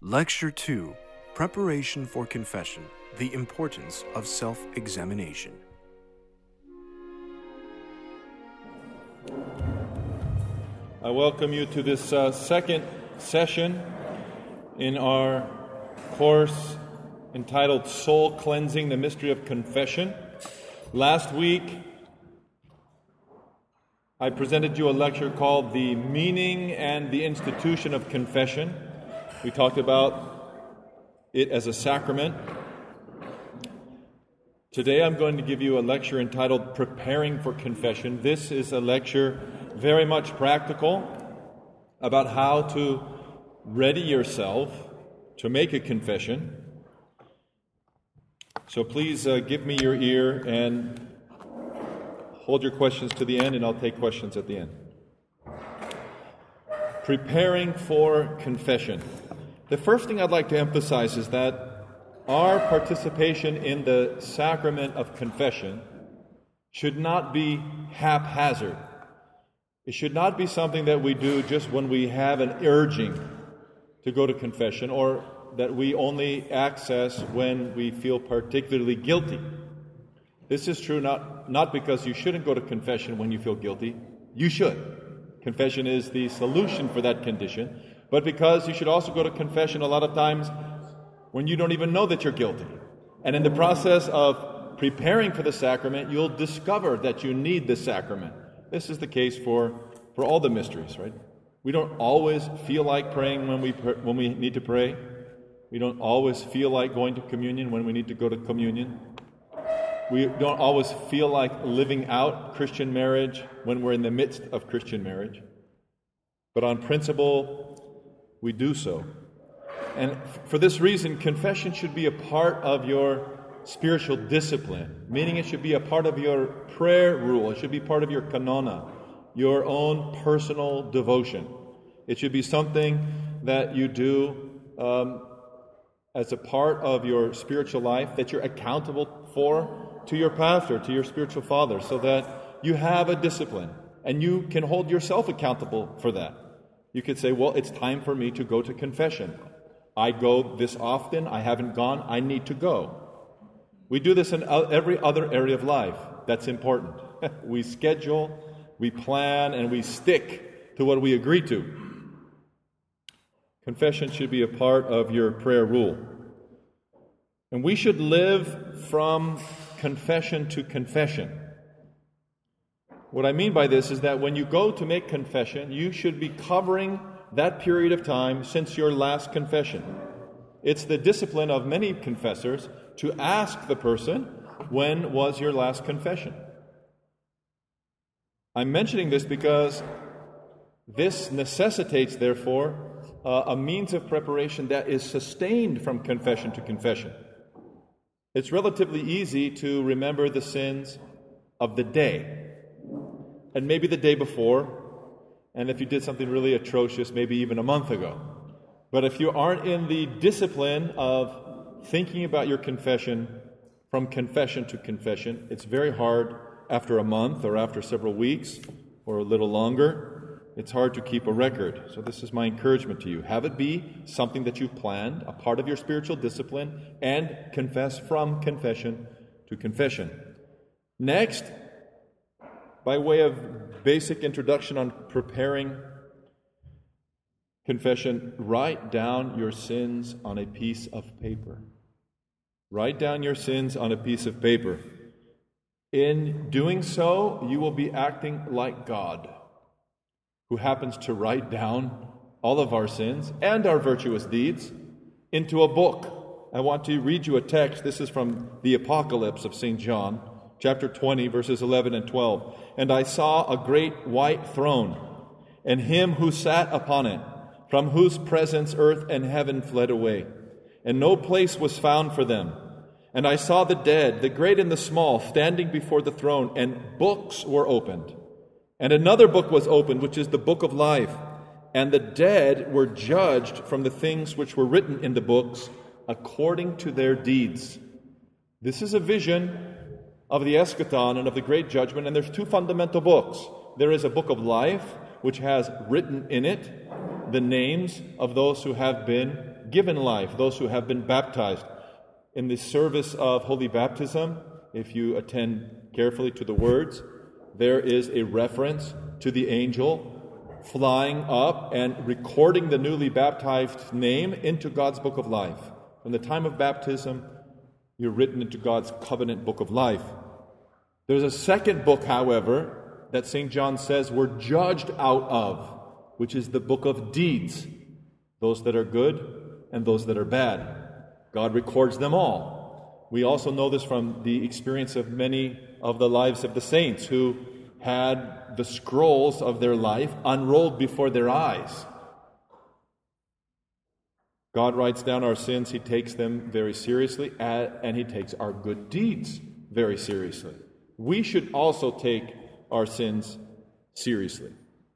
Lecture 2, Preparation for Confession, the Importance of Self-Examination. I welcome you to this second session in our course entitled Soul Cleansing, the Mystery of Confession. Last week, I presented you a lecture called The Meaning and the Institution of Confession. We talked about it as a sacrament. Today I'm going to give you a lecture entitled Preparing for Confession. This is a lecture very much practical about how to ready yourself to make a confession. So please give me your ear and hold your questions to the end, and I'll take questions at the end. Preparing for confession. The first thing I'd like to emphasize is that our participation in the sacrament of confession should not be haphazard. It should not be something that we do just when we have an urging to go to confession, or that we only access when we feel particularly guilty. This is true not because you shouldn't go to confession when you feel guilty. You should. Confession is the solution for that condition. But because you should also go to confession a lot of times when you don't even know that you're guilty. And in the process of preparing for the sacrament, you'll discover that you need the sacrament. This is the case for all the mysteries, right? We don't always feel like praying when we need to pray. We don't always feel like going to communion when we need to go to communion. We don't always feel like living out Christian marriage when we're in the midst of Christian marriage. But on principle, we do so. And for this reason, confession should be a part of your spiritual discipline, meaning it should be a part of your prayer rule. It should be part of your kanona, your own personal devotion. It should be something that you do as a part of your spiritual life, that you're accountable for to your pastor, to your spiritual father, so that you have a discipline and you can hold yourself accountable for that. You could say, well, it's time for me to go to confession. I go this often, I haven't gone, I need to go. We do this in every other area of life. That's important. We schedule, we plan, and we stick to what we agree to. Confession should be a part of your prayer rule. And we should live from confession to confession. What I mean by this is that when you go to make confession, you should be covering that period of time since your last confession. It's the discipline of many confessors to ask the person, when was your last confession? I'm mentioning this because this necessitates, therefore, a means of preparation that is sustained from confession to confession. It's relatively easy to remember the sins of the day, and maybe the day before, and if you did something really atrocious, maybe even a month ago. But if you aren't in the discipline of thinking about your confession from confession to confession, it's very hard after a month or after several weeks or a little longer. It's hard to keep a record. So this is my encouragement to you. Have it be something that you've planned, a part of your spiritual discipline, and confess from confession to confession. Next, by way of basic introduction on preparing confession, write down your sins on a piece of paper. Write down your sins on a piece of paper. In doing so, you will be acting like God, who happens to write down all of our sins and our virtuous deeds into a book. I want to read you a text. This is from the Apocalypse of St. John, chapter 20, verses 11 and 12. And I saw a great white throne, and him who sat upon it, from whose presence earth and heaven fled away, and no place was found for them. And I saw the dead, the great and the small, standing before the throne, and books were opened. And another book was opened, which is the book of life. And the dead were judged from the things which were written in the books according to their deeds. This is a vision of the eschaton and of the great judgment, and there's two fundamental books. There is a book of life, which has written in it the names of those who have been been given life, those who have been baptized. In the service of Holy Baptism, if you attend carefully to the words, there is a reference to the angel flying up and recording the newly baptized name into God's book of life. From the time of baptism, you're written into God's covenant book of life. There's a second book, however, that St. John says we're judged out of, which is the book of deeds, those that are good and those that are bad. God records them all. We also know this from the experience of many of the lives of the saints who had the scrolls of their life unrolled before their eyes. God writes down our sins, He takes them very seriously, and He takes our good deeds very seriously. We should also take our sins seriously.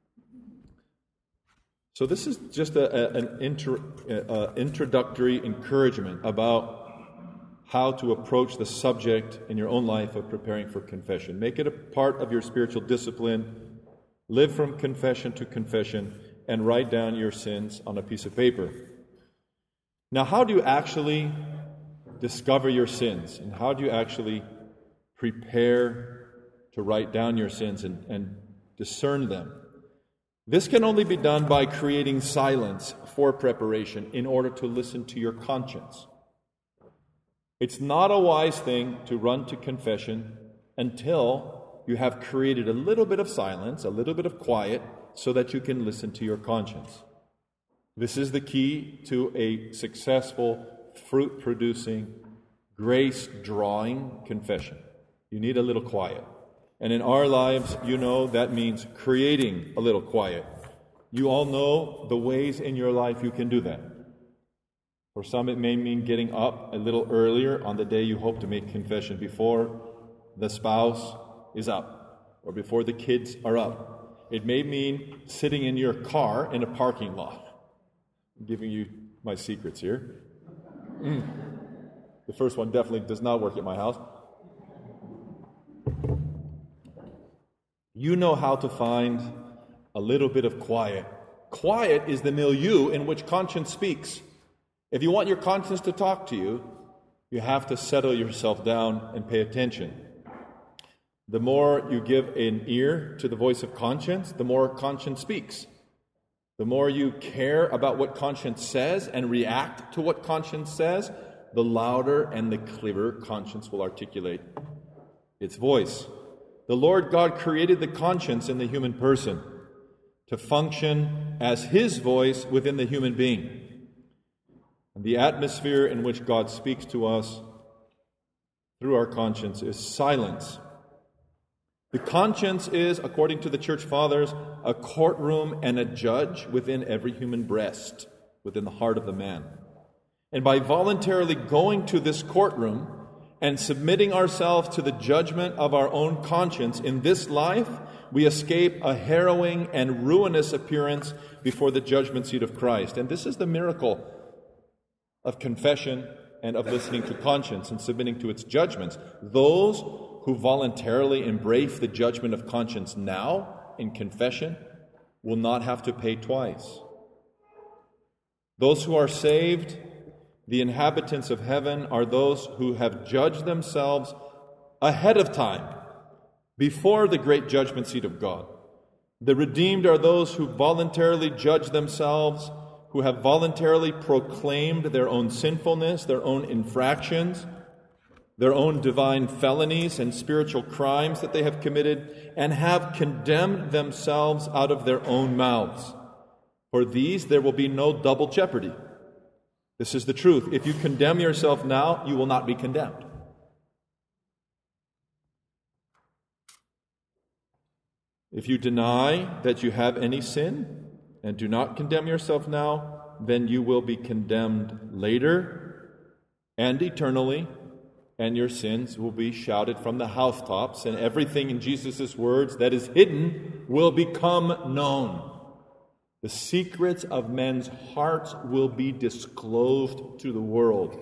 So this is just an introductory encouragement about how to approach the subject in your own life of preparing for confession. Make it a part of your spiritual discipline. Live from confession to confession and write down your sins on a piece of paper. Now, how do you actually discover your sins? And how do you actually prepare to write down your sins and discern them? This can only be done by creating silence for preparation in order to listen to your conscience. It's not a wise thing to run to confession until you have created a little bit of silence, a little bit of quiet, so that you can listen to your conscience. This is the key to a successful, fruit-producing, grace-drawing confession. You need a little quiet. And in our lives, you know that means creating a little quiet. You all know the ways in your life you can do that. For some, it may mean getting up a little earlier on the day you hope to make confession, before the spouse is up or before the kids are up. It may mean sitting in your car in a parking lot. I'm giving you my secrets here. The first one definitely does not work at my house. You know how to find a little bit of quiet. Quiet is the milieu in which conscience speaks. If you want your conscience to talk to you, you have to settle yourself down and pay attention. The more you give an ear to the voice of conscience, the more conscience speaks. The more you care about what conscience says and react to what conscience says, the louder and the clearer conscience will articulate its voice. The Lord God created the conscience in the human person to function as His voice within the human being. And the atmosphere in which God speaks to us through our conscience is silence. The conscience is, according to the Church Fathers, a courtroom and a judge within every human breast, within the heart of the man. And by voluntarily going to this courtroom and submitting ourselves to the judgment of our own conscience in this life, we escape a harrowing and ruinous appearance before the judgment seat of Christ. And this is the miracle of confession and of listening to conscience and submitting to its judgments. Those who voluntarily embrace the judgment of conscience now in confession will not have to pay twice. Those who are saved, the inhabitants of heaven, are those who have judged themselves ahead of time, before the great judgment seat of God. The redeemed are those who voluntarily judge themselves, who have voluntarily proclaimed their own sinfulness, their own infractions, their own divine felonies and spiritual crimes that they have committed, and have condemned themselves out of their own mouths. For these there will be no double jeopardy. This is the truth. If you condemn yourself now, you will not be condemned. If you deny that you have any sin and do not condemn yourself now, then you will be condemned later and eternally, and your sins will be shouted from the housetops, and everything in Jesus' words that is hidden will become known. The secrets of men's hearts will be disclosed to the world.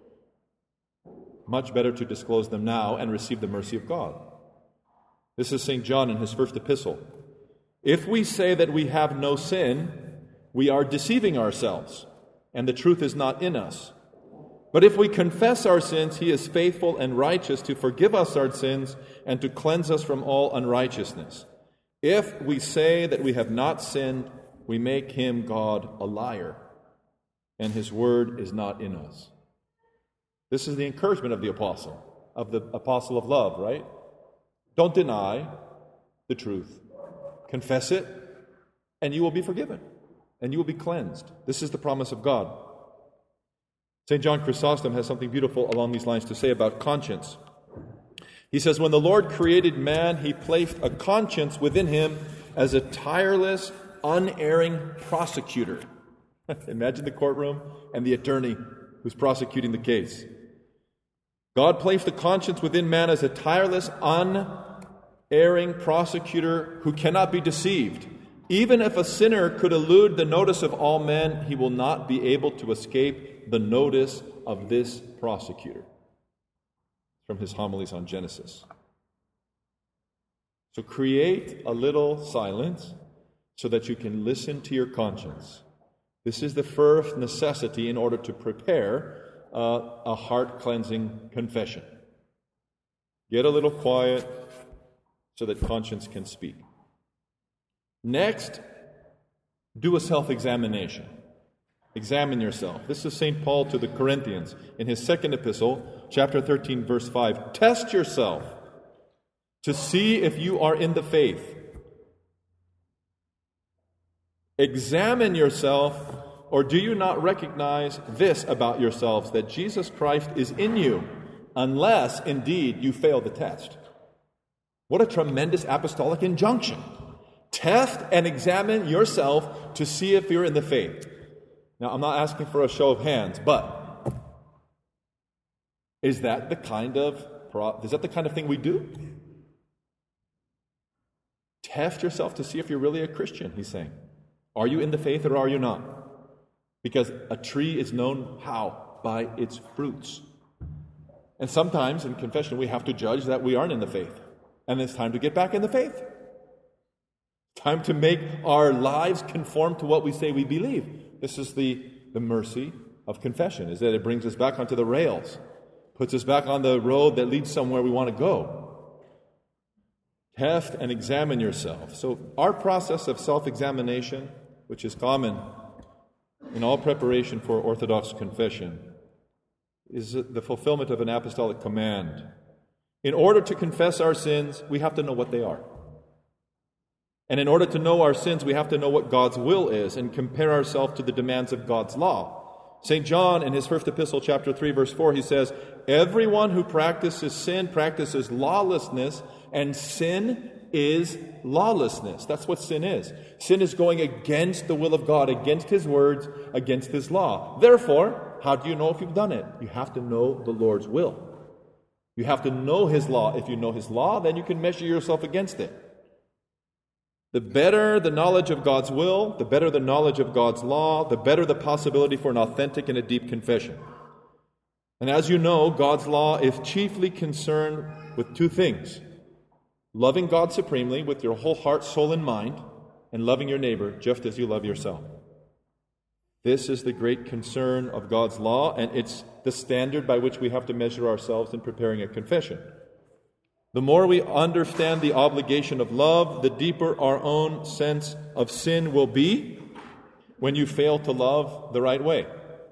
Much better to disclose them now and receive the mercy of God. This is St. John in his first epistle. If we say that we have no sin, we are deceiving ourselves, and the truth is not in us. But if we confess our sins, He is faithful and righteous to forgive us our sins and to cleanse us from all unrighteousness. If we say that we have not sinned, we make Him, God, a liar, and His word is not in us. This is the encouragement of the apostle of love, right? Don't deny the truth. Confess it, and you will be forgiven, and you will be cleansed. This is the promise of God. St. John Chrysostom has something beautiful along these lines to say about conscience. He says, when the Lord created man, He placed a conscience within him as a tireless, unerring prosecutor. Imagine the courtroom and the attorney who's prosecuting the case. God placed a conscience within man as a tireless, unerring prosecutor who cannot be deceived. Even if a sinner could elude the notice of all men, he will not be able to escape the notice of this prosecutor. From his homilies on Genesis. So create a little silence so that you can listen to your conscience. This is the first necessity in order to prepare a heart-cleansing confession. Get a little quiet so that conscience can speak. Next, do a self-examination. Examine yourself. This is St. Paul to the Corinthians in his second epistle, chapter 13, verse 5. Test yourself to see if you are in the faith. Examine yourself, or do you not recognize this about yourselves, that Jesus Christ is in you, unless indeed you fail the test? What a tremendous apostolic injunction. Test and examine yourself to see if you're in the faith. Now, I'm not asking for a show of hands, but is that the kind of thing we do? Test yourself to see if you're really a Christian, he's saying. Are you in the faith or are you not? Because a tree is known how? By its fruits. And sometimes in confession we have to judge that we aren't in the faith. And it's time to get back in the faith. Time to make our lives conform to what we say we believe. This is the mercy of confession, is that it brings us back onto the rails, puts us back on the road that leads somewhere we want to go. Test and examine yourself. So our process of self-examination, which is common in all preparation for Orthodox confession, is the fulfillment of an apostolic command. In order to confess our sins, we have to know what they are. And in order to know our sins, we have to know what God's will is and compare ourselves to the demands of God's law. St. John, in his first epistle, chapter 3, verse 4, he says, everyone who practices sin practices lawlessness, and sin is lawlessness. That's what sin is. Sin is going against the will of God, against His words, against His law. Therefore, how do you know if you've done it? You have to know the Lord's will. You have to know His law. If you know His law, then you can measure yourself against it. The better the knowledge of God's will, the better the knowledge of God's law, the better the possibility for an authentic and a deep confession. And as you know, God's law is chiefly concerned with two things: loving God supremely with your whole heart, soul, and mind, and loving your neighbor just as you love yourself. This is the great concern of God's law, and it's the standard by which we have to measure ourselves in preparing a confession. The more we understand the obligation of love, the deeper our own sense of sin will be when you fail to love the right way.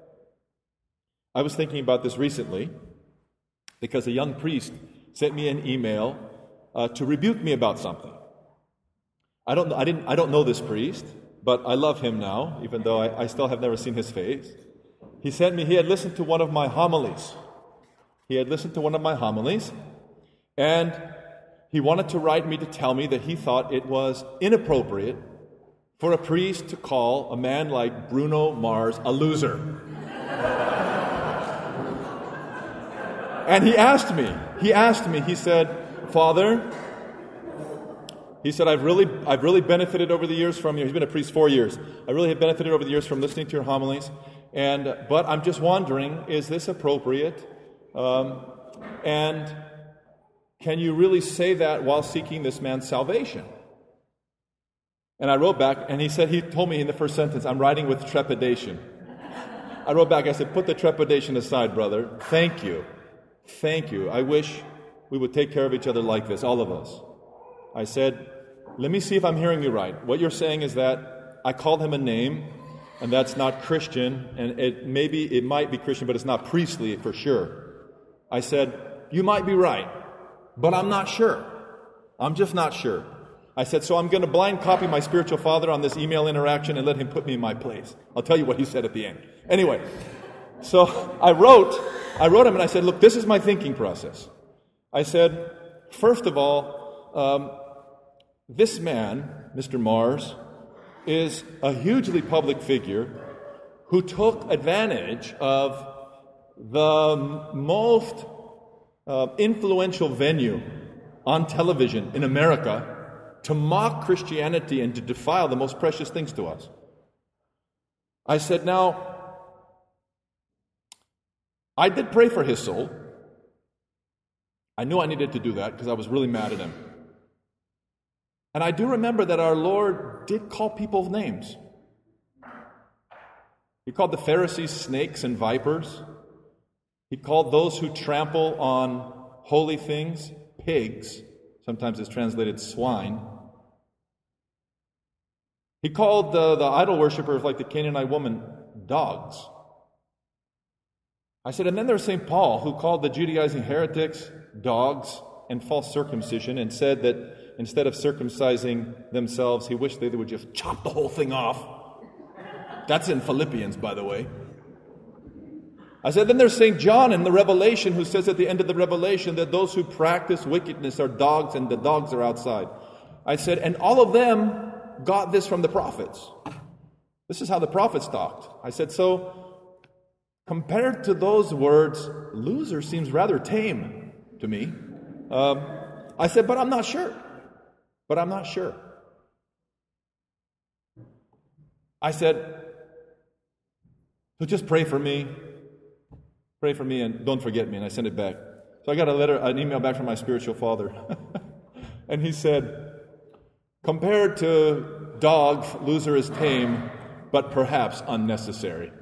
I was thinking about this recently because a young priest sent me an email to rebuke me about something. I don't know this priest, but I love him now, even though I still have never seen his face. He had listened to one of my homilies. And he wanted to write me to tell me that he thought it was inappropriate for a priest to call a man like Bruno Mars a loser. And he asked me, he said, Father, he said, I've really benefited over the years from you. He's been a priest 4 years. I really have benefited over the years from listening to your homilies. But I'm just wondering, is this appropriate? And can you really say that while seeking this man's salvation? And I wrote back, and he told me in the first sentence, I'm writing with trepidation. I wrote back, I said, put the trepidation aside, brother. Thank you. Thank you. I wish we would take care of each other like this, all of us. I said, let me see if I'm hearing you right. What you're saying is that I called him a name, and that's not Christian, and it might be Christian, but it's not priestly for sure. I said, you might be right, but I'm not sure. I'm just not sure. I said, so I'm going to blind copy my spiritual father on this email interaction and let him put me in my place. I'll tell you what he said at the end. Anyway, so I wrote him and I said, look, this is my thinking process. I said, first of all, this man, Mr. Mars, is a hugely public figure who took advantage of the most influential venue on television in America to mock Christianity and to defile the most precious things to us. I said, now, I did pray for his soul. I knew I needed to do that because I was really mad at him. And I do remember that our Lord did call people names. He called the Pharisees snakes and vipers. He called those who trample on holy things pigs. Sometimes it's translated swine. He called the idol worshippers like the Canaanite woman dogs. I said, and then there's St. Paul, who called the Judaizing heretics dogs and false circumcision, and said that instead of circumcising themselves, he wished they would just chop the whole thing off. That's in Philippians, by the way. I said, then there's St. John in the Revelation, who says at the end of the Revelation that those who practice wickedness are dogs and the dogs are outside. I said, and all of them got this from the prophets. This is how the prophets talked. I said, so compared to those words, loser seems rather tame to me. I said, but I'm not sure. I said, so just pray for me. Pray for me and don't forget me. And I sent it back. So I got an email back from my spiritual father. And he said, compared to dog, loser is tame, but perhaps unnecessary.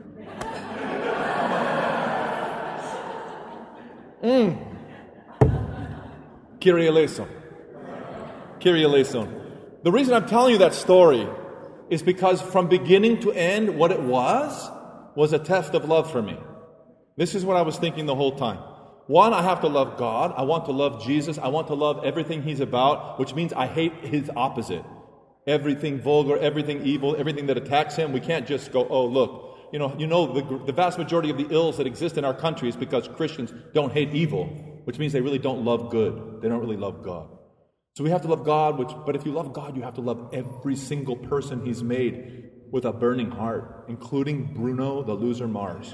Kyrie eleison. Kyrie eleison. The reason I'm telling you that story is because from beginning to end, what it was a test of love for me. This is what I was thinking the whole time. One, I have to love God. I want to love Jesus. I want to love everything He's about, which means I hate His opposite. Everything vulgar, everything evil, everything that attacks Him. We can't just go, oh, look. The vast majority of the ills that exist in our country is because Christians don't hate evil, which means they really don't love good. They don't really love God. So we have to love God, but if you love God, you have to love every single person He's made with a burning heart, including Bruno, the loser Mars.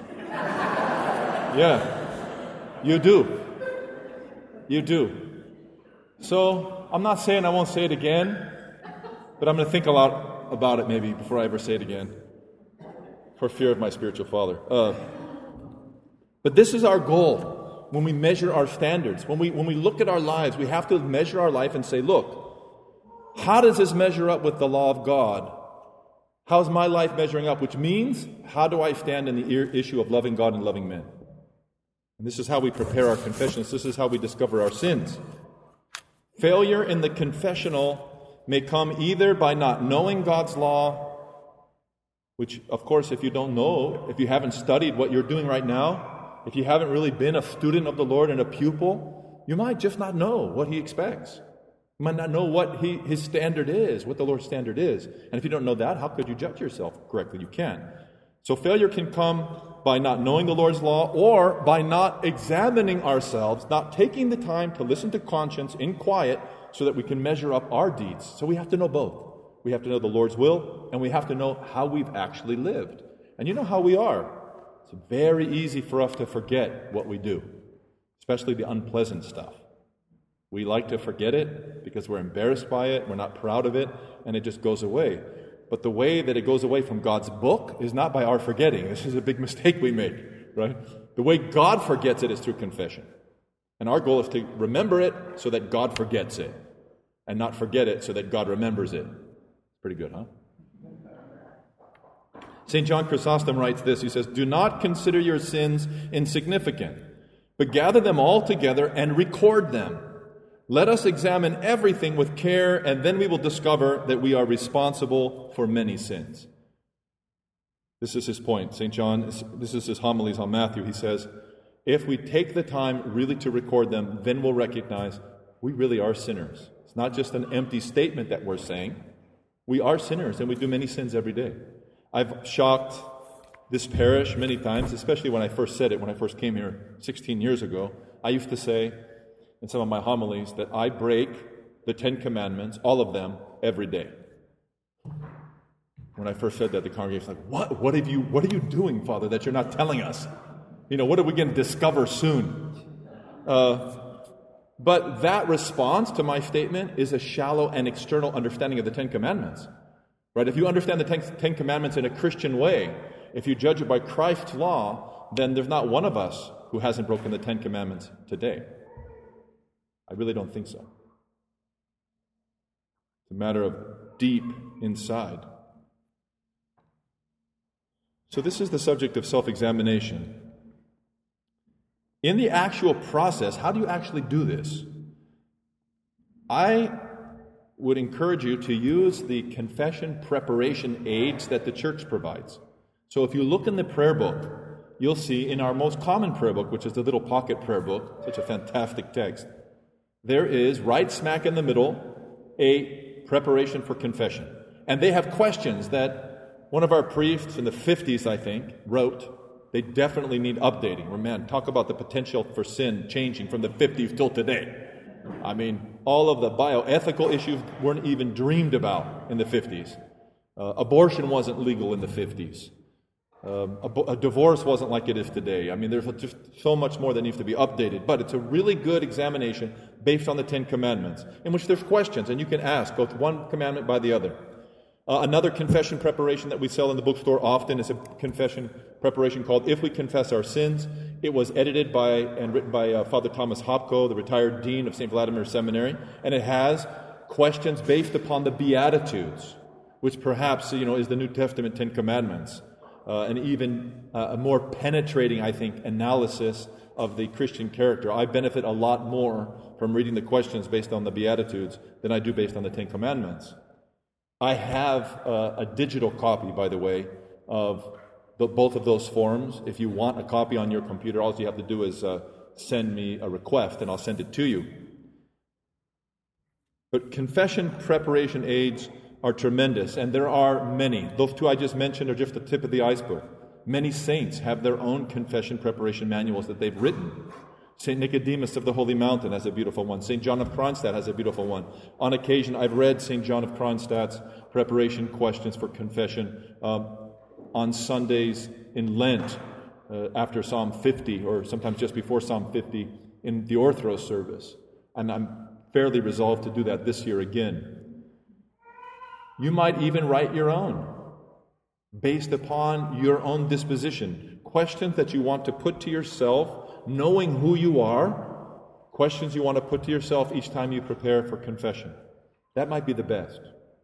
Yeah, you do. You do. So I'm not saying I won't say it again, but I'm going to think a lot about it maybe before I ever say it again, for fear of my spiritual father. But this is our goal when we measure our standards. When we look at our lives, we have to measure our life and say, look, how does this measure up with the law of God? How's my life measuring up? Which means, how do I stand in the issue of loving God and loving men? And this is how we prepare our confessions. This is how we discover our sins. Failure in the confessional may come either by not knowing God's law, which, of course, if you don't know, if you haven't studied what you're doing right now, if you haven't really been a student of the Lord and a pupil, you might just not know what He expects. You might not know what His standard is, what the Lord's standard is. And if you don't know that, how could you judge yourself correctly? You can't. So failure can come by not knowing the Lord's law, or by not examining ourselves, not taking the time to listen to conscience in quiet so that we can measure up our deeds. So we have to know both. We have to know the Lord's will, and we have to know how we've actually lived. And you know how we are. It's very easy for us to forget what we do, especially the unpleasant stuff. We like to forget it because we're embarrassed by it, we're not proud of it, and it just goes away. But the way that it goes away from God's book is not by our forgetting. This is a big mistake we make, right? The way God forgets it is through confession. And our goal is to remember it so that God forgets it, and not forget it so that God remembers it. Pretty good, huh? St. John Chrysostom writes this. He says, "Do not consider your sins insignificant, but gather them all together and record them. Let us examine everything with care, and then we will discover that we are responsible for many sins." This is his point. St. John, this is his homilies on Matthew. He says, if we take the time really to record them, then we'll recognize we really are sinners. It's not just an empty statement that we're saying. We are sinners, and we do many sins every day. I've shocked this parish many times, especially when I first said it, when I first came here 16 years ago. I used to say in some of my homilies that I break the 10 Commandments, all of them, every day. When I first said that, the congregation was like, What are you doing, Father, that you're not telling us? What are we going to discover soon? But that response to my statement is a shallow and external understanding of the 10 Commandments. Right? If you understand the 10 Commandments in a Christian way, if you judge it by Christ's law, then there's not one of us who hasn't broken the 10 Commandments today. I really don't think so. It's a matter of deep inside. So this is the subject of self-examination. In the actual process, how do you actually do this? I would encourage you to use the confession preparation aids that the church provides. So if you look in the prayer book, you'll see in our most common prayer book, which is the little pocket prayer book, such a fantastic text, there is, right smack in the middle, a preparation for confession. And they have questions that one of our priests in the 50s, I think, wrote. They definitely need updating. Or man, talk about the potential for sin changing from the 50s till today. I mean, all of the bioethical issues weren't even dreamed about in the 50s. Abortion wasn't legal in the 50s. A divorce wasn't like it is today. I mean, there's just so much more that needs to be updated. But it's a really good examination based on the 10 Commandments, in which there's questions, and you can ask both one commandment by the other. Another confession preparation that we sell in the bookstore often is a confession preparation called If We Confess Our Sins. It was edited by and written by Father Thomas Hopko, the retired dean of St. Vladimir Seminary, and it has questions based upon the Beatitudes, which perhaps is the New Testament 10 Commandments, and even a more penetrating, I think, analysis of the Christian character. I benefit a lot more from reading the questions based on the Beatitudes than I do based on the 10 Commandments. I have a digital copy, by the way, of both of those forms. If you want a copy on your computer, all you have to do is send me a request, and I'll send it to you. But confession preparation aids are tremendous, and there are many. Those two I just mentioned are just the tip of the iceberg. Many saints have their own confession preparation manuals that they've written. St. Nicodemus of the Holy Mountain has a beautiful one. St. John of Kronstadt has a beautiful one. On occasion, I've read St. John of Kronstadt's preparation questions for confession on Sundays in Lent after Psalm 50, or sometimes just before Psalm 50 in the Orthros service. And I'm fairly resolved to do that this year again. You might even write your own, based upon your own disposition. Questions that you want to put to yourself, knowing who you are, questions you want to put to yourself each time you prepare for confession. That might be the best.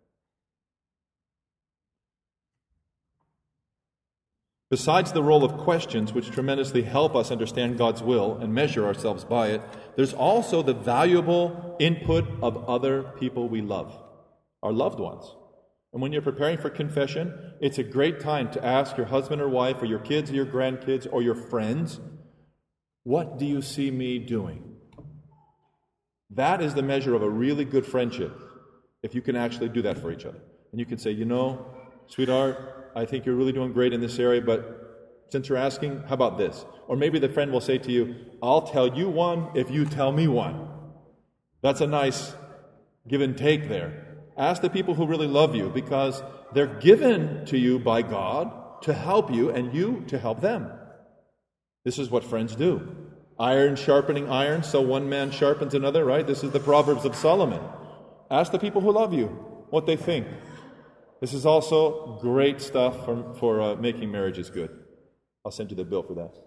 Besides the role of questions, which tremendously help us understand God's will and measure ourselves by it, there's also the valuable input of other people we love, our loved ones. And when you're preparing for confession, it's a great time to ask your husband or wife or your kids or your grandkids or your friends, what do you see me doing? That is the measure of a really good friendship, if you can actually do that for each other. And you can say, sweetheart, I think you're really doing great in this area, but since you're asking, how about this? Or maybe the friend will say to you, I'll tell you one if you tell me one. That's a nice give and take there. Ask the people who really love you, because they're given to you by God to help you and you to help them. This is what friends do. Iron sharpening iron, so one man sharpens another, right? This is the Proverbs of Solomon. Ask the people who love you what they think. This is also great stuff for making marriages good. I'll send you the bill for that.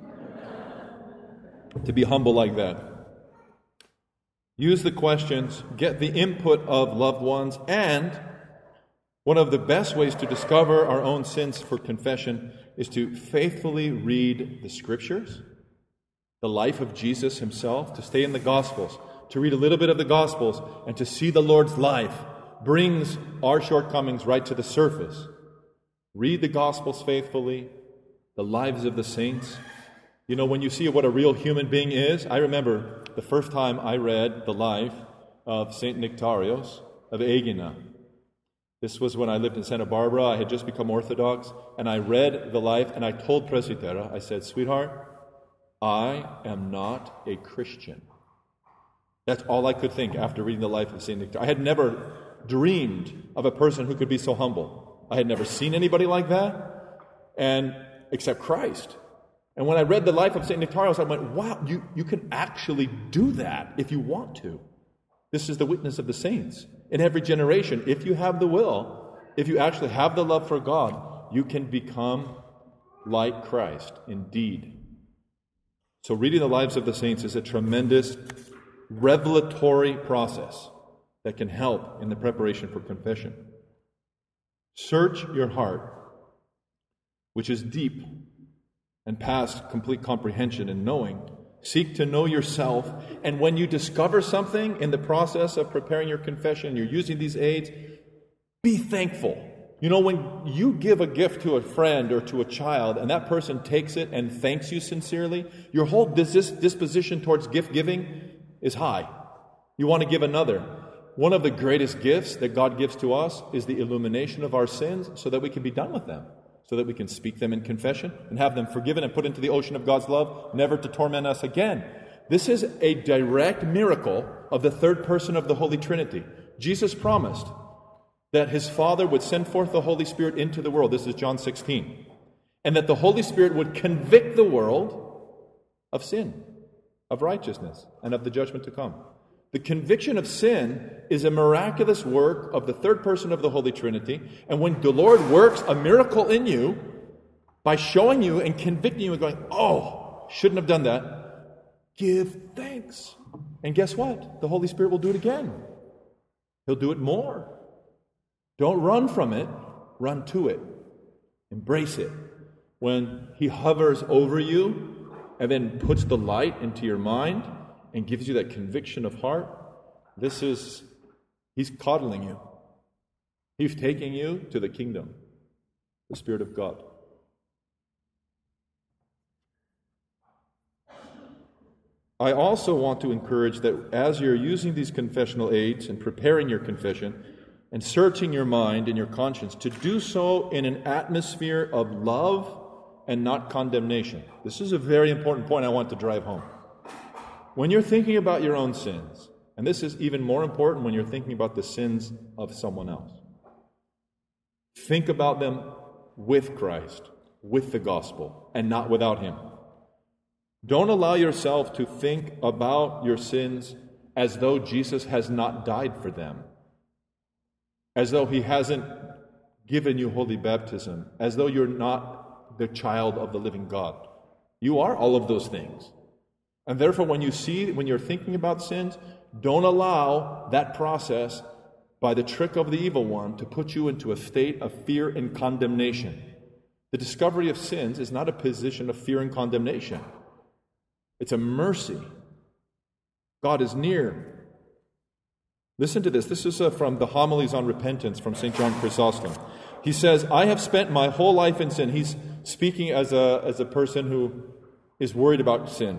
To be humble like that. Use the questions, get the input of loved ones, and One of the best ways to discover our own sins for confession is to faithfully read the Scriptures, the life of Jesus himself, to stay in the Gospels, to read a little bit of the Gospels, and to see the Lord's life brings our shortcomings right to the surface. Read the Gospels faithfully, the lives of the saints. You know, when you see what a real human being is, I remember the first time I read the life of St. Nectarios of Aegina. This was when I lived in Santa Barbara. I had just become Orthodox, and I read the life, and I told Presbytera, I said, "Sweetheart, I am not a Christian." That's all I could think after reading the life of St. Nectarios. I had never dreamed of a person who could be so humble. I had never seen anybody like that, and except Christ. And when I read the life of St. Nectarios, I went, wow, you can actually do that if you want to. This is the witness of the saints. In every generation, if you have the will, if you actually have the love for God, you can become like Christ, indeed. So reading the lives of the saints is a tremendous revelatory process that can help in the preparation for confession. Search your heart, which is deep and past complete comprehension and knowing. Seek to know yourself, and when you discover something in the process of preparing your confession, you're using these aids, be thankful. You know, when you give a gift to a friend or to a child, and that person takes it and thanks you sincerely, your whole disposition towards gift giving is high. You want to give another. One of the greatest gifts that God gives to us is the illumination of our sins so that we can be done with them, so that we can speak them in confession and have them forgiven and put into the ocean of God's love, never to torment us again. This is a direct miracle of the third person of the Holy Trinity. Jesus promised that his Father would send forth the Holy Spirit into the world. This is John 16. And that the Holy Spirit would convict the world of sin, of righteousness, and of the judgment to come. The conviction of sin is a miraculous work of the third person of the Holy Trinity. And when the Lord works a miracle in you by showing you and convicting you and going, oh, shouldn't have done that, give thanks. And guess what? The Holy Spirit will do it again. He'll do it more. Don't run from it. Run to it. Embrace it. When he hovers over you and then puts the light into your mind and gives you that conviction of heart, he's coddling you. He's taking you to the kingdom, the Spirit of God. I also want to encourage that as you're using these confessional aids and preparing your confession and searching your mind and your conscience, to do so in an atmosphere of love and not condemnation. This is a very important point I want to drive home. When you're thinking about your own sins, and this is even more important when you're thinking about the sins of someone else, think about them with Christ, with the gospel, and not without him. Don't allow yourself to think about your sins as though Jesus has not died for them, as though he hasn't given you holy baptism, as though you're not the child of the living God. You are all of those things. And therefore, when you're thinking about sins, don't allow that process by the trick of the evil one to put you into a state of fear and condemnation. The discovery of sins is not a position of fear and condemnation. It's a mercy. God is near. Listen to this. This is from the Homilies on Repentance from St. John Chrysostom. He says, I have spent my whole life in sin. He's speaking as a person who is worried about sin.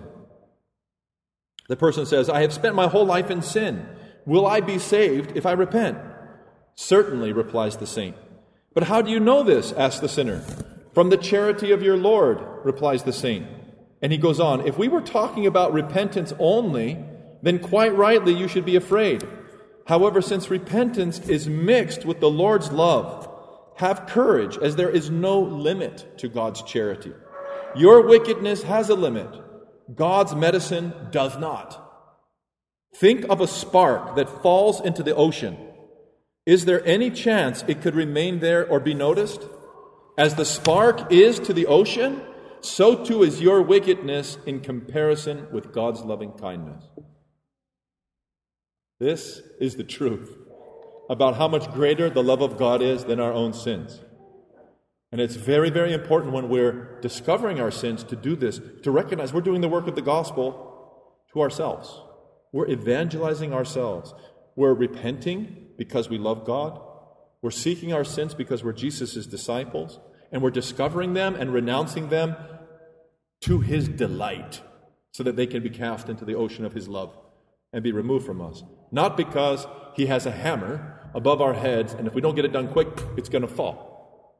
The person says, I have spent my whole life in sin. Will I be saved if I repent? Certainly, replies the saint. But how do you know this? Asks the sinner. From the charity of your Lord, replies the saint. And he goes on, if we were talking about repentance only, then quite rightly you should be afraid. However, since repentance is mixed with the Lord's love, have courage, as there is no limit to God's charity. Your wickedness has a limit. God's medicine does not. Think of a spark that falls into the ocean. Is there any chance it could remain there or be noticed? As the spark is to the ocean, so too is your wickedness in comparison with God's loving kindness. This is the truth. about how much greater the love of God is than our own sins. And it's very, very important when we're discovering our sins to do this, to recognize we're doing the work of the gospel to ourselves. We're evangelizing ourselves. We're repenting because we love God. We're seeking our sins because we're Jesus' disciples. And we're discovering them and renouncing them to His delight so that they can be cast into the ocean of His love and be removed from us. Not because He has a hammer above our heads, and if we don't get it done quick, it's going to fall.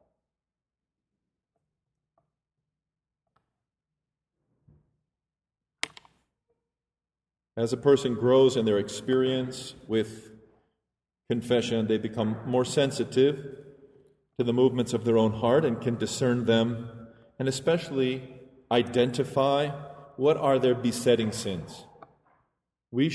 As a person grows in their experience with confession, they become more sensitive to the movements of their own heart and can discern them, and especially identify what are their besetting sins. We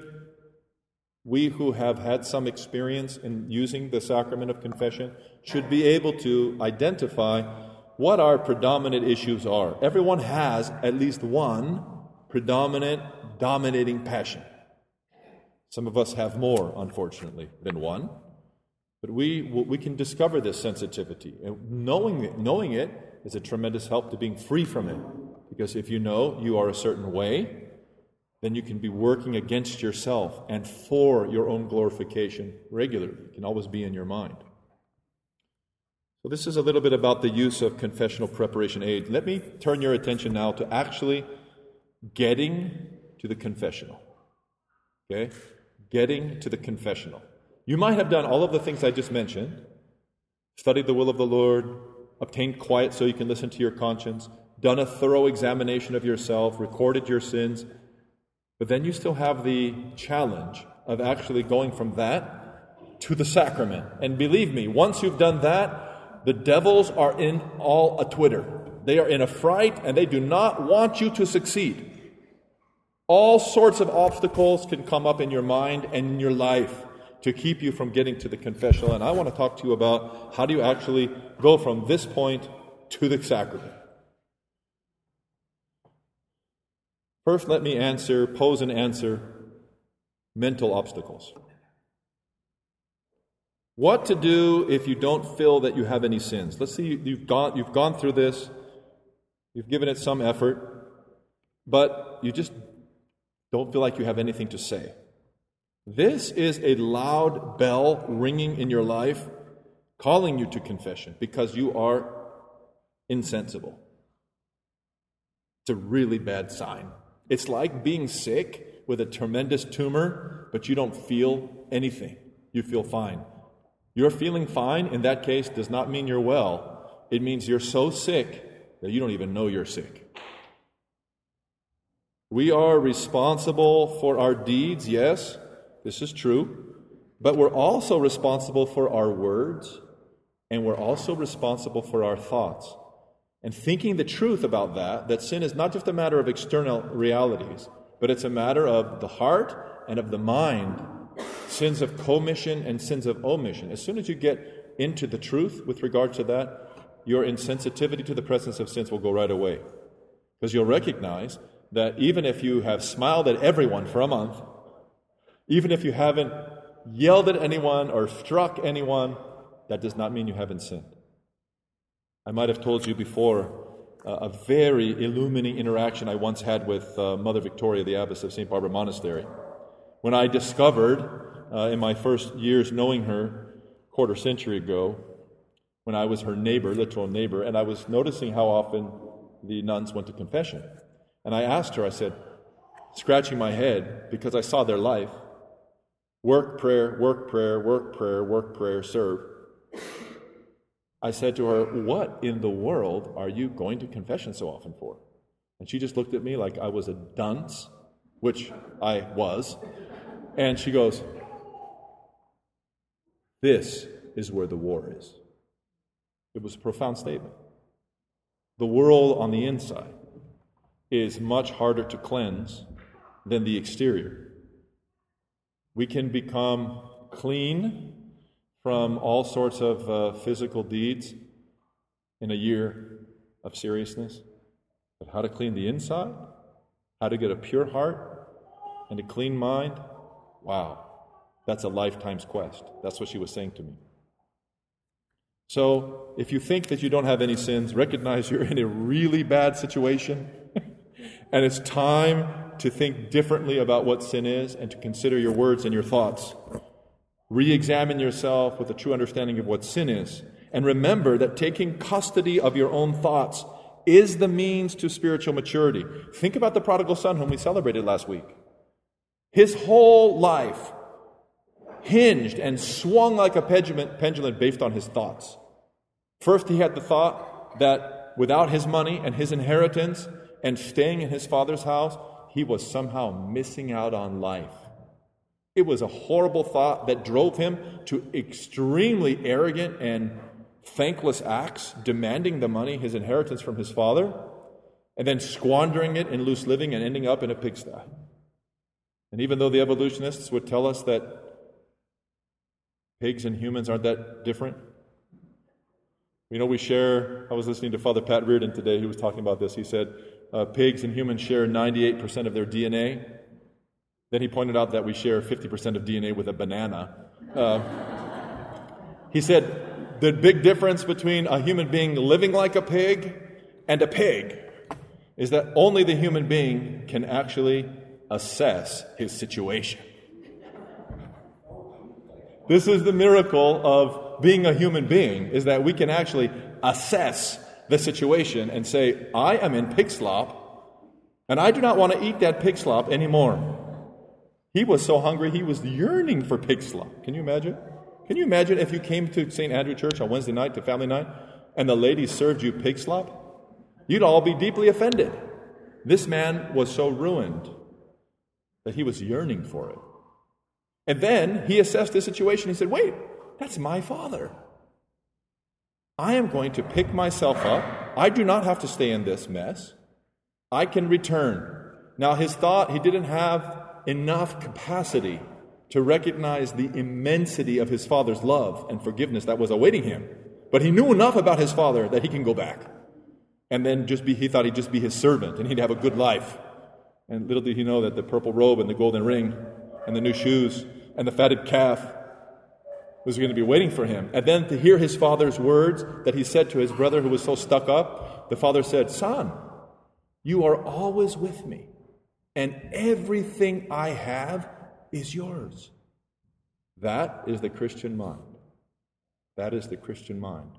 who have had some experience in using the sacrament of confession should be able to identify what our predominant issues are. Everyone has at least one predominant, dominating passion. Some of us have more, unfortunately, than one. But we can discover this sensitivity. And knowing it is a tremendous help to being free from it. Because if you know you are a certain way, then you can be working against yourself and for your own glorification regularly. It can always be in your mind. So this is a little bit about the use of confessional preparation aid. Let me turn your attention now to actually getting to the confessional. Okay? Getting to the confessional. You might have done all of the things I just mentioned. Studied the will of the Lord, obtained quiet so you can listen to your conscience, done a thorough examination of yourself, recorded your sins. But then you still have the challenge of actually going from that to the sacrament. And believe me, once you've done that, the devils are in all a twitter. They are in a fright and they do not want you to succeed. All sorts of obstacles can come up in your mind and in your life to keep you from getting to the confessional. And I want to talk to you about how do you actually go from this point to the sacrament. First, let me pose and answer mental obstacles. What to do if you don't feel that you have any sins? Let's see, you've gone through this, you've given it some effort, but you just don't feel like you have anything to say. This is a loud bell ringing in your life, calling you to confession because you are insensible. It's a really bad sign. It's like being sick with a tremendous tumor, but you don't feel anything. You feel fine. Your feeling fine, in that case, does not mean you're well. It means you're so sick that you don't even know you're sick. We are responsible for our deeds, yes, this is true, but we're also responsible for our words, and we're also responsible for our thoughts. And thinking the truth about that sin is not just a matter of external realities, but it's a matter of the heart and of the mind, sins of commission and sins of omission. As soon as you get into the truth with regard to that, your insensitivity to the presence of sins will go right away. Because you'll recognize that even if you have smiled at everyone for a month, even if you haven't yelled at anyone or struck anyone, that does not mean you haven't sinned. I might have told you before a very illuminating interaction I once had with Mother Victoria, the abbess of St. Barbara Monastery. When I discovered, in my first years knowing her, quarter century ago, when I was her neighbor, literal neighbor, and I was noticing how often the nuns went to confession. And I asked her, I said, scratching my head, because I saw their life, work, prayer, work, prayer, work, prayer, work, prayer, serve. I said to her, what in the world are you going to confession so often for? And she just looked at me like I was a dunce, which I was. And she goes, this is where the war is. It was a profound statement. The world on the inside is much harder to cleanse than the exterior. We can become clean from all sorts of physical deeds in a year of seriousness. But how to clean the inside, how to get a pure heart and a clean mind, wow, That's a lifetime's quest. That's what she was saying to me. So, if you think that you don't have any sins, recognize you're in a really bad situation, and it's time to think differently about what sin is and to consider your words and your thoughts. Re-examine yourself with a true understanding of what sin is, and remember that taking custody of your own thoughts is the means to spiritual maturity. Think about the prodigal son whom we celebrated last week. His whole life hinged and swung like a pendulum based on his thoughts. First, he had the thought that without his money and his inheritance and staying in his father's house, he was somehow missing out on life. It was a horrible thought that drove him to extremely arrogant and thankless acts, demanding the money, his inheritance from his father, and then squandering it in loose living and ending up in a pigsty. And even though the evolutionists would tell us that pigs and humans aren't that different, I was listening to Father Pat Reardon today. He was talking about this. He said, pigs and humans share 98% of their DNA. Then he pointed out that we share 50% of DNA with a banana. He said, the big difference between a human being living like a pig and a pig is that only the human being can actually assess his situation. This is the miracle of being a human being, is that we can actually assess the situation and say, I am in pig slop, and I do not want to eat that pig slop anymore. He was so hungry, he was yearning for pig slop. Can you imagine? Can you imagine if you came to St. Andrew Church on Wednesday night, to family night, and the ladies served you pig slop? You'd all be deeply offended. This man was so ruined that he was yearning for it. And then he assessed the situation. He said, wait, that's my father. I am going to pick myself up. I do not have to stay in this mess. I can return. Now, his thought, he didn't have enough capacity to recognize the immensity of his father's love and forgiveness that was awaiting him. But he knew enough about his father that he can go back. And then he thought he'd just be his servant and he'd have a good life. And little did he know that the purple robe and the golden ring and the new shoes and the fatted calf was going to be waiting for him. And then to hear his father's words that he said to his brother who was so stuck up, the father said, son, you are always with me, and everything I have is yours. That is the Christian mind. That is the Christian mind.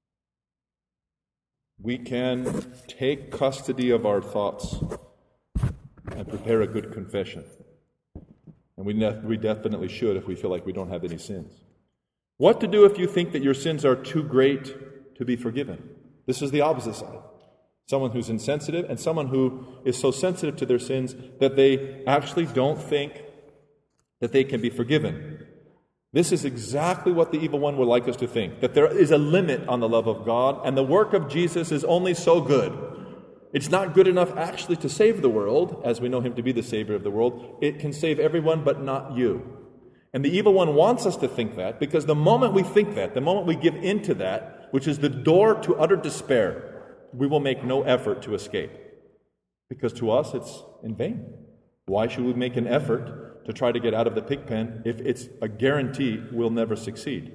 We can take custody of our thoughts and prepare a good confession. And we definitely should if we feel like we don't have any sins. What to do if you think that your sins are too great to be forgiven? This is the opposite side. Someone who's insensitive and someone who is so sensitive to their sins that they actually don't think that they can be forgiven. This is exactly what the evil one would like us to think, that there is a limit on the love of God, and the work of Jesus is only so good. It's not good enough actually to save the world, as we know him to be the Savior of the world. It can save everyone, but not you. And the evil one wants us to think that, because the moment we think that, the moment we give in to that, which is the door to utter despair, we will make no effort to escape. Because to us, it's in vain. Why should we make an effort to try to get out of the pig pen if it's a guarantee we'll never succeed?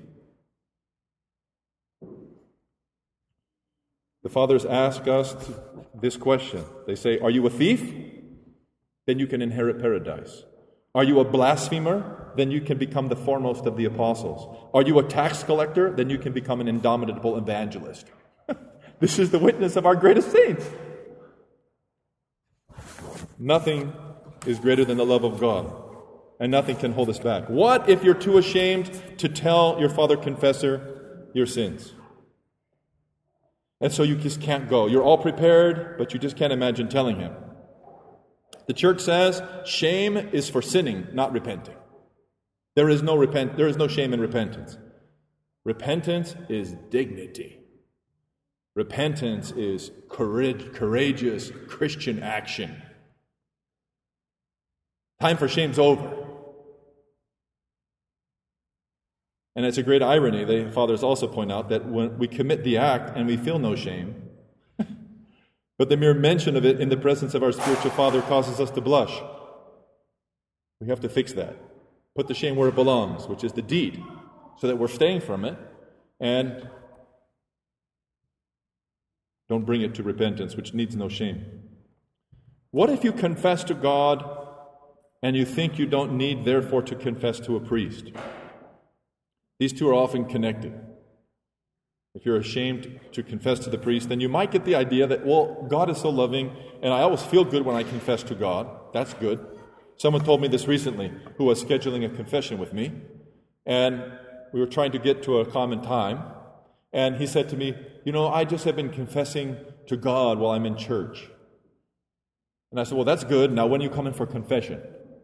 The fathers ask us this question. They say, are you a thief? Then you can inherit paradise. Are you a blasphemer? Then you can become the foremost of the apostles. Are you a tax collector? Then you can become an indomitable evangelist. This is the witness of our greatest saints. Nothing is greater than the love of God, and nothing can hold us back. What if you're too ashamed to tell your father confessor your sins? And so you just can't go. You're all prepared, but you just can't imagine telling him. The church says shame is for sinning, not repenting. There is no shame in repentance. Repentance is dignity. Repentance is courageous Christian action. Time for shame's over. And it's a great irony. The fathers also point out that when we commit the act and we feel no shame, but the mere mention of it in the presence of our spiritual father causes us to blush. We have to fix that. Put the shame where it belongs, which is the deed, so that we're staying from it and don't bring it to repentance, which needs no shame. What if you confess to God and you think you don't need, therefore, to confess to a priest? These two are often connected. If you're ashamed to confess to the priest, then you might get the idea that, well, God is so loving, and I always feel good when I confess to God. That's good. Someone told me this recently who was scheduling a confession with me, and we were trying to get to a common time, and he said to me, I just have been confessing to God while I'm in church. And I said, well, that's good. Now, when are you coming for confession?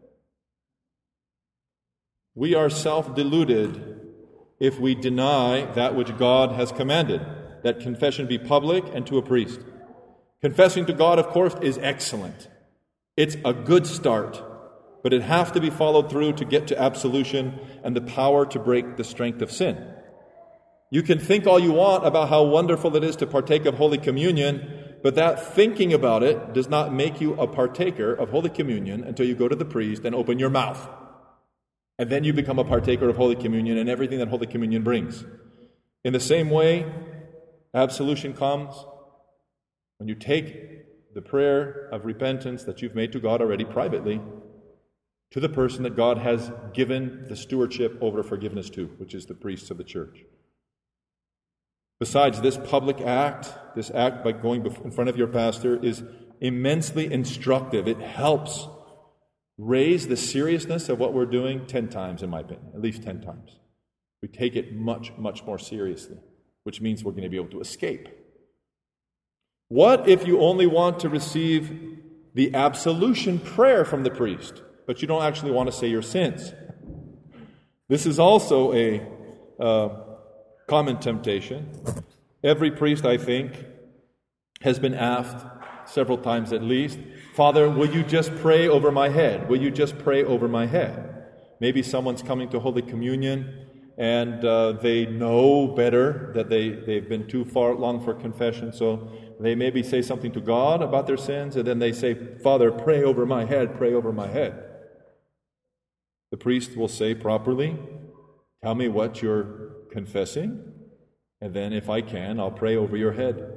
We are self-deluded if we deny that which God has commanded, that confession be public and to a priest. Confessing to God, of course, is excellent. It's a good start, but it has to be followed through to get to absolution and the power to break the strength of sin. You can think all you want about how wonderful it is to partake of Holy Communion, but that thinking about it does not make you a partaker of Holy Communion until you go to the priest and open your mouth. And then you become a partaker of Holy Communion and everything that Holy Communion brings. In the same way, absolution comes when you take the prayer of repentance that you've made to God already privately to the person that God has given the stewardship over forgiveness to, which is the priests of the church. Besides, this public act, this act by going in front of your pastor, is immensely instructive. It helps raise the seriousness of what we're doing 10 times, in my opinion, at least 10 times. We take it much, much more seriously, which means we're going to be able to escape. What if you only want to receive the absolution prayer from the priest, but you don't actually want to say your sins? This is also a common temptation. Every priest, I think, has been asked several times at least, Father, will you just pray over my head? Will you just pray over my head? Maybe someone's coming to Holy Communion and they know better that they've been too far long for confession, so they maybe say something to God about their sins, and then they say, Father, pray over my head, pray over my head. The priest will say properly, tell me what you're confessing, and then if I can, I'll pray over your head.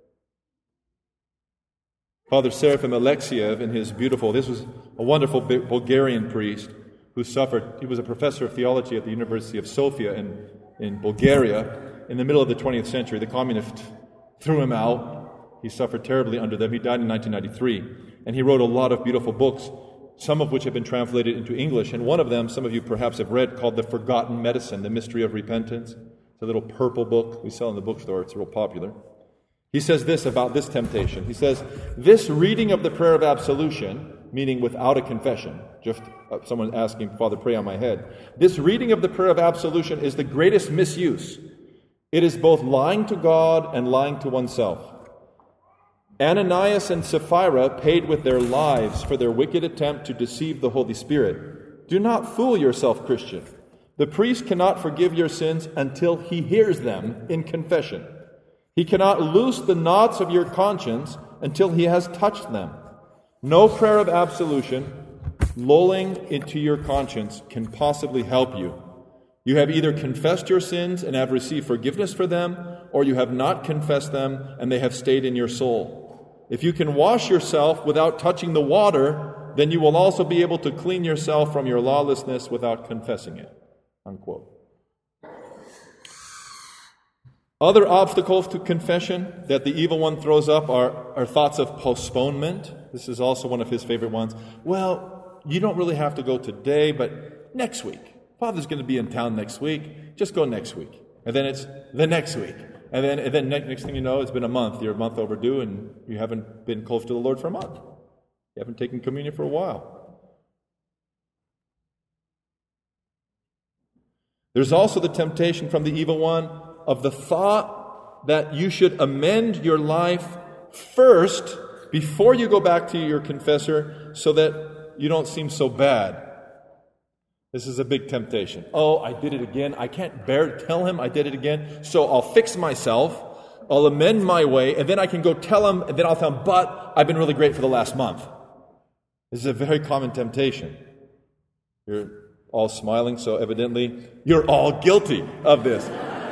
Father Seraphim Alexiev, in his this was a wonderful Bulgarian priest who suffered. He was a professor of theology at the University of Sofia in Bulgaria in the middle of the 20th century. The communists threw him out. He suffered terribly under them. He died in 1993. And he wrote a lot of beautiful books, some of which have been translated into English. And one of them, some of you perhaps have read, called The Forgotten Medicine, The Mystery of Repentance. It's a little purple book we sell in the bookstore. It's real popular. He says this about this temptation. He says, this reading of the prayer of absolution, meaning without a confession, just someone asking, Father, pray on my head. This reading of the prayer of absolution is the greatest misuse. It is both lying to God and lying to oneself. Ananias and Sapphira paid with their lives for their wicked attempt to deceive the Holy Spirit. Do not fool yourself, Christian. The priest cannot forgive your sins until he hears them in confession. He cannot loose the knots of your conscience until he has touched them. No prayer of absolution, lulling into your conscience, can possibly help you. You have either confessed your sins and have received forgiveness for them, or you have not confessed them and they have stayed in your soul. If you can wash yourself without touching the water, then you will also be able to clean yourself from your lawlessness without confessing it. Unquote. Other obstacles to confession that the evil one throws up are thoughts of postponement. This is also one of his favorite ones. Well, you don't really have to go today, but next week. Father's going to be in town next week. Just go next week. And then it's the next week. And then next thing you know, it's been a month. You're a month overdue, and you haven't been close to the Lord for a month. You haven't taken communion for a while. There's also the temptation from the evil one of the thought that you should amend your life first before you go back to your confessor so that you don't seem so bad. This is a big temptation. Oh, I did it again. I can't bear to tell him I did it again, so I'll fix myself, I'll amend my way, and then I can go tell him, and then I'll tell him, but I've been really great for the last month. This is a very common temptation. You're all smiling, so evidently you're all guilty of this.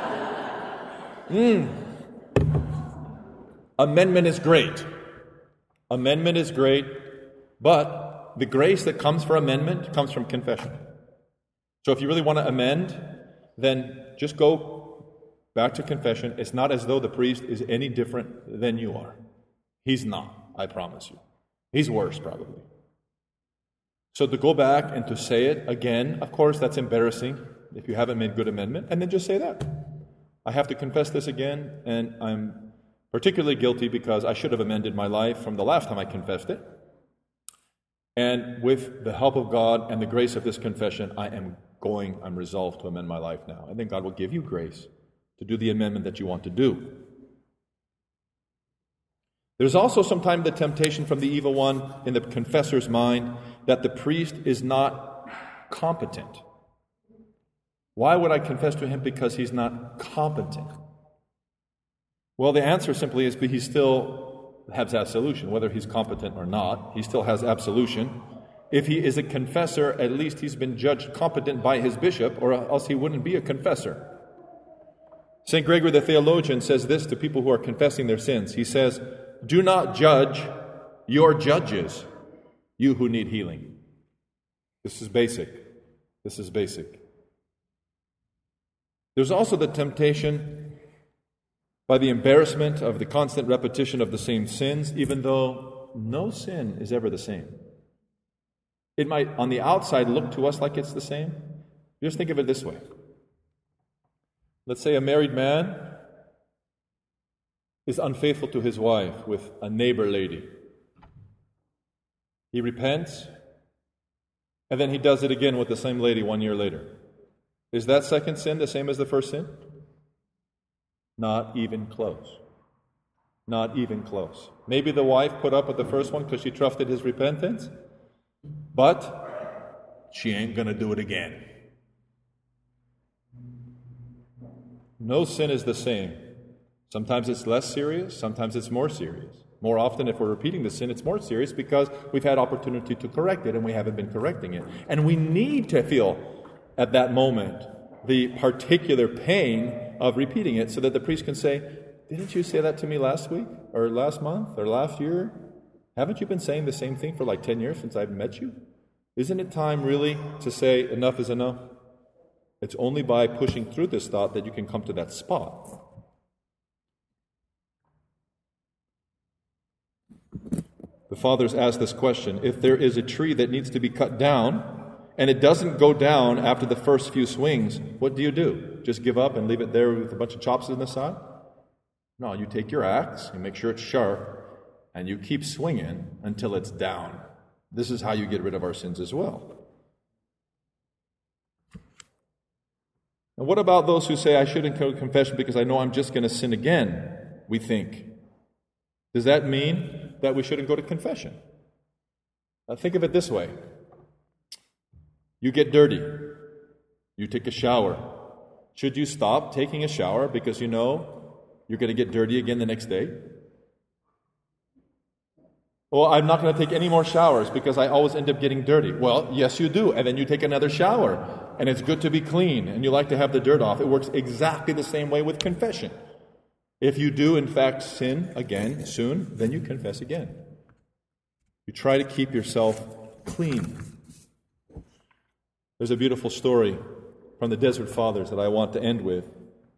Amendment is great. Amendment is great, but the grace that comes for amendment comes from confession. So if you really want to amend, then just go back to confession. It's not as though the priest is any different than you are. He's not, I promise you. He's worse, probably. So to go back and to say it again, of course, that's embarrassing if you haven't made good amendment, and then just say that. I have to confess this again, and I'm particularly guilty because I should have amended my life from the last time I confessed it. And with the help of God and the grace of this confession, I'm resolved to amend my life now. I think God will give you grace to do the amendment that you want to do. There's also sometimes the temptation from the evil one in the confessor's mind that the priest is not competent. Why would I confess to him? Because he's not competent. Well, the answer simply is because he still has absolution. Whether he's competent or not, he still has absolution. If he is a confessor, at least he's been judged competent by his bishop, or else he wouldn't be a confessor. St. Gregory the theologian says this to people who are confessing their sins. He says, "Do not judge your judges, you who need healing." This is basic. This is basic. There's also the temptation by the embarrassment of the constant repetition of the same sins, even though no sin is ever the same. It might, on the outside, look to us like it's the same. Just think of it this way. Let's say a married man is unfaithful to his wife with a neighbor lady. He repents, and then he does it again with the same lady 1 year later. Is that second sin the same as the first sin? Not even close. Not even close. Maybe the wife put up with the first one because she trusted his repentance, but she ain't going to do it again. No sin is the same. Sometimes it's less serious, sometimes it's more serious. More often, if we're repeating the sin, it's more serious because we've had opportunity to correct it and we haven't been correcting it. And we need to feel at that moment the particular pain of repeating it so that the priest can say, "Didn't you say that to me last week or last month or last year? Haven't you been saying the same thing for like 10 years since I've met you? Isn't it time really to say enough is enough?" It's only by pushing through this thought that you can come to that spot. The fathers ask this question: if there is a tree that needs to be cut down and it doesn't go down after the first few swings, what do you do? Just give up and leave it there with a bunch of chops in the side? No, you take your axe, you make sure it's sharp, and you keep swinging until it's down. This is how you get rid of our sins as well. And what about those who say, "I shouldn't go to confession because I know I'm just going to sin again," we think. Does that mean that we shouldn't go to confession? Now think of it this way. You get dirty. You take a shower. Should you stop taking a shower because you know you're going to get dirty again the next day? Well, I'm not going to take any more showers because I always end up getting dirty. Well, yes, you do. And then you take another shower. And it's good to be clean. And you like to have the dirt off. It works exactly the same way with confession. If you do, in fact, sin again soon, then you confess again. You try to keep yourself clean. There's a beautiful story from the Desert Fathers that I want to end with.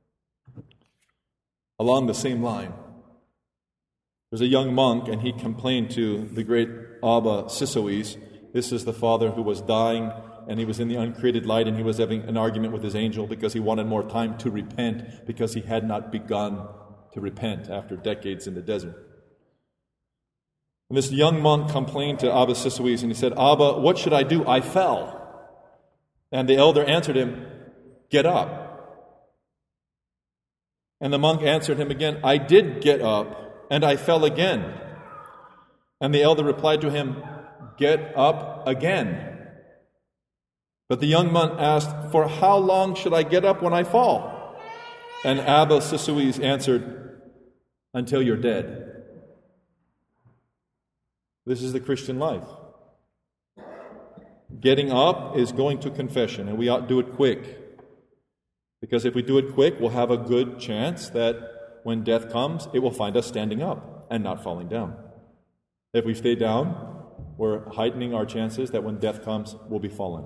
Along the same line. There's a young monk, and he complained to the great Abba Sisuis. This is the father who was dying, and he was in the uncreated light, and he was having an argument with his angel because he wanted more time to repent, because he had not begun to repent after decades in the desert. And this young monk complained to Abba Sisuis, and he said, "Abba, what should I do? I fell." And the elder answered him, "Get up." And the monk answered him again, "I did get up, and I fell again." And the elder replied to him, "Get up again." But the young monk asked, "For how long should I get up when I fall?" And Abba Sisuis answered, "Until you're dead." This is the Christian life. getting up is going to confession, and we ought to do it quick. Because if we do it quick, we'll have a good chance that when death comes, it will find us standing up and not falling down. If we stay down, we're heightening our chances that when death comes, we'll be fallen.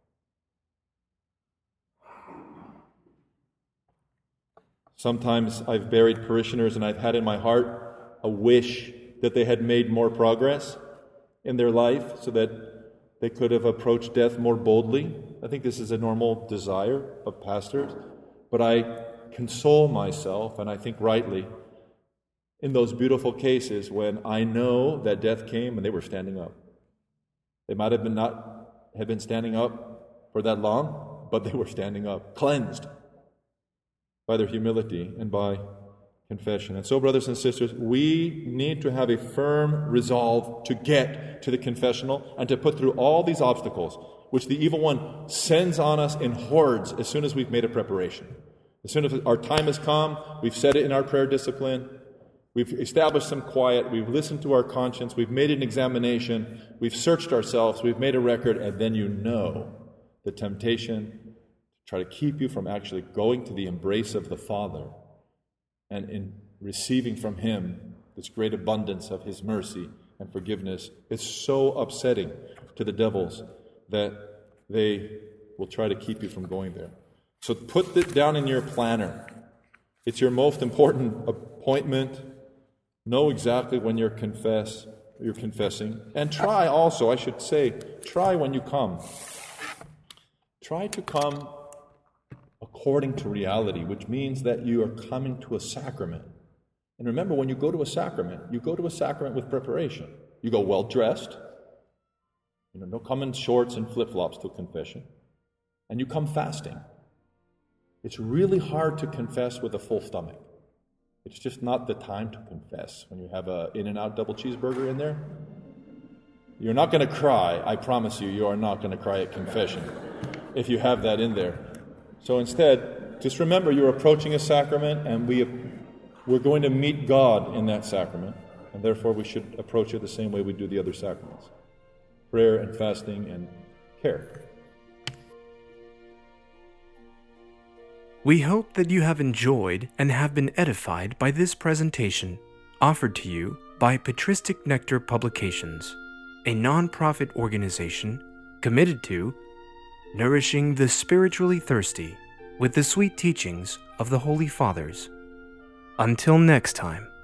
Sometimes I've buried parishioners and I've had in my heart a wish that they had made more progress in their life so that they could have approached death more boldly. I think this is a normal desire of pastors. But I console myself, and I think rightly, in those beautiful cases when I know that death came and they were standing up. They might have not been standing up for that long, but they were standing up, cleansed by their humility and by confession. And so, brothers and sisters, we need to have a firm resolve to get to the confessional and to put through all these obstacles, which the evil one sends on us in hordes as soon as we've made a preparation. As soon as our time has come, we've said it in our prayer discipline, we've established some quiet, we've listened to our conscience, we've made an examination, we've searched ourselves, we've made a record, and then you know the temptation to try to keep you from actually going to the embrace of the Father and in receiving from Him this great abundance of His mercy and forgiveness is so upsetting to the devils that they will try to keep you from going there. So put it down in your planner. It's your most important appointment. Know exactly when you're confessing. And try also, I should say, try when you come. Try to come according to reality, which means that you are coming to a sacrament. And remember, when you go to a sacrament, you go to a sacrament with preparation. You go well-dressed. Don't come in shorts and flip-flops to confession. And you come fasting. It's really hard to confess with a full stomach. It's just not the time to confess when you have a In-N-Out double cheeseburger in there. You're not going to cry. I promise you, you are not going to cry at confession if you have that in there. So instead, just remember you're approaching a sacrament, and we're going to meet God in that sacrament, and therefore we should approach it the same way we do the other sacraments. Prayer and fasting and care. We hope that you have enjoyed and have been edified by this presentation, offered to you by Patristic Nectar Publications, a non-profit organization committed to nourishing the spiritually thirsty with the sweet teachings of the Holy Fathers. Until next time.